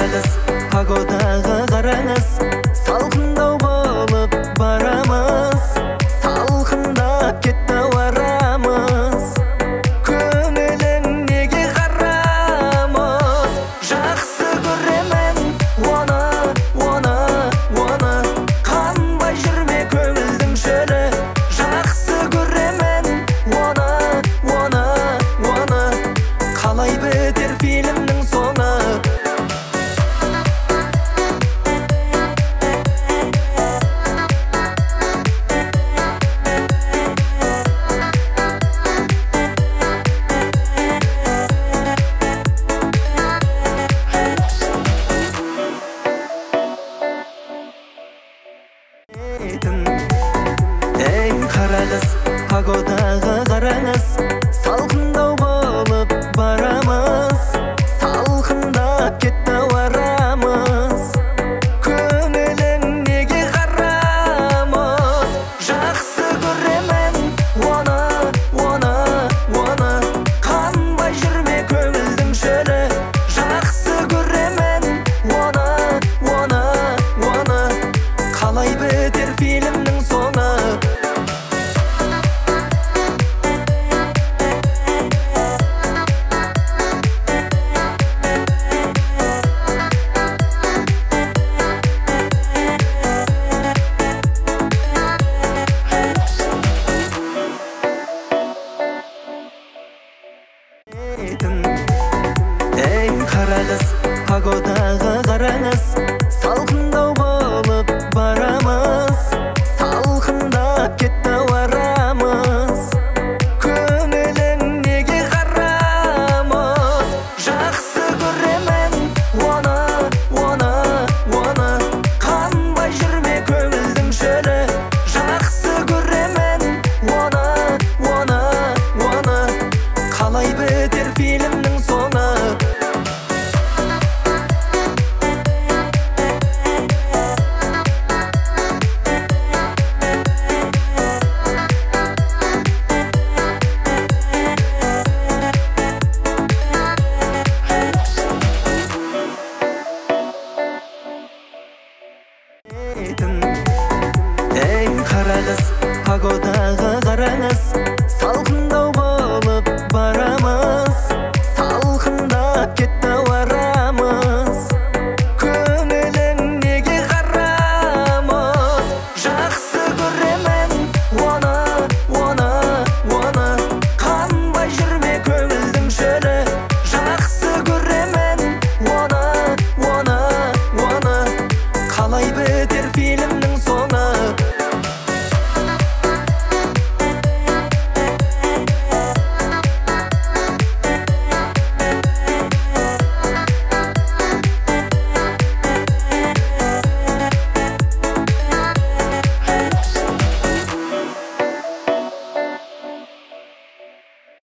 қарағыз, погодаға қараңыз, салқындау болып барамыз, салқындап кетті ауарамыз, көңілің неге қарамыз, жақсы көремін оны, қанбай жүрме көңілдің шөлі, жақсы көремін оны, қалай бітер фильмнің соңы. Ей қарағыз, погодаға қараңыз, салқындау болып барамыз, салқындап кетті ауарамыз, көңілің неге қарамыз, жақсы көремін оны, қанбай жүрме көңілдің шөлі, жақсы көремін оны, қалай бітер фильмнің соңы. Ей қарағыз, погодаға қараңыз,